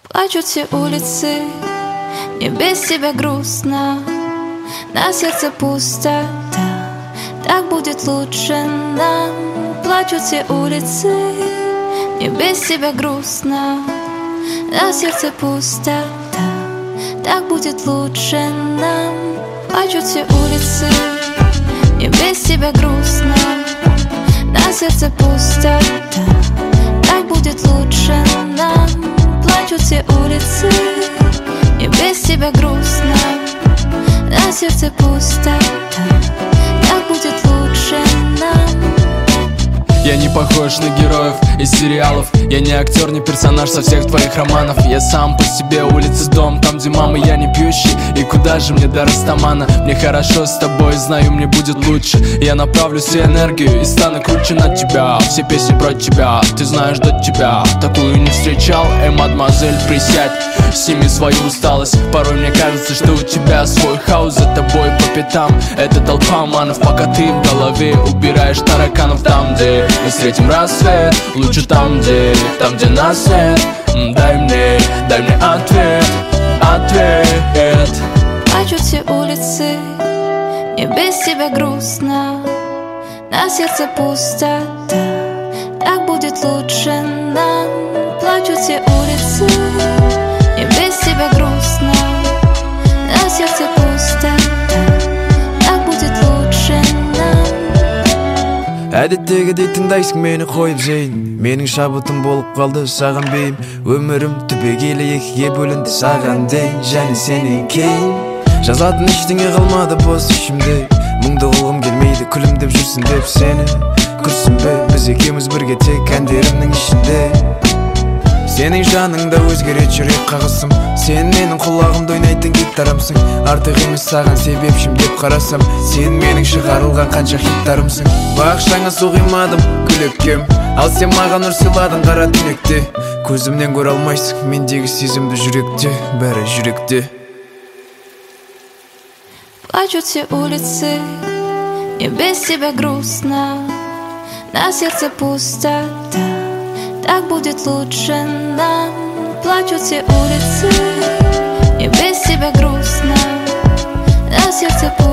Плачут все улицы, мне без тебя грустно, на сердце пусто, так будет лучше нам. Плачут все улицы, мне без тебя грустно, на сердце пусто, так будет лучше нам. Плачут все улицы, мне без тебя грустно, на сердце пусто, так будет лучше нам. Плачут все улицы, мне без тебя грустно, на сердце пусто, так будет лучше нам. Я не похож на героев из сериалов, я не актер, не персонаж со всех твоих романов. Я сам по себе, улица, дом, там где мама, я не пьющий. И куда же мне до Растамана? Мне хорошо с тобой, знаю, мне будет лучше. Я направлю всю энергию и стану круче над тебя. Все песни про тебя, ты знаешь, до тебя такую не встречал. Мадемуазель, присядь, сними свою усталость. Порой мне кажется, что у тебя свой хаос, за тобой по пятам это толпа манов, пока ты в голове убираешь тараканов. Там, где мы встретим рассвет, лучше там, где нас нет. Дай мне ответ, ответ. Плачут все улицы, мне без тебя грустно, на сердце пусто, так будет лучше нам. Плачут все улицы, мне без тебя грустно, на сердце пусто, так будет лучше нам. Әдеттегідей тыңдайсың мені қойып жейін, менің шабытым болып қалды саған бейім. Өмірім түбегейлі екіге бөлінді саған дейін және сенен кейін. Жазатын ештеңе қалмады бос ішімде, мұңды қылғым келмейді күлімдеп жүрсін деп сені. Күрсінбе, біз екеуміз бірге тек әндерімнің ішінде. Сенің жаныңда өзгерет жүрек қағысым, сен менің құлағымда ойнайтын гитарамсың. Артық емес саған себепшім деп қарасам, сен менің шығарылған қанша хиттарымсың. Бақшаңа су құймадым күлеккем, ал сен маған нұр сыйладың қара түнекте. Көзімнен көре алмайсың мендегі сезімді жүректе, бәрі жүректе. Плачут все улицы, мне без тебя грустно, на сердце пусто, так будет лучше нам. Плачут все улицы, мне без тебя грустно, на сердце пусто.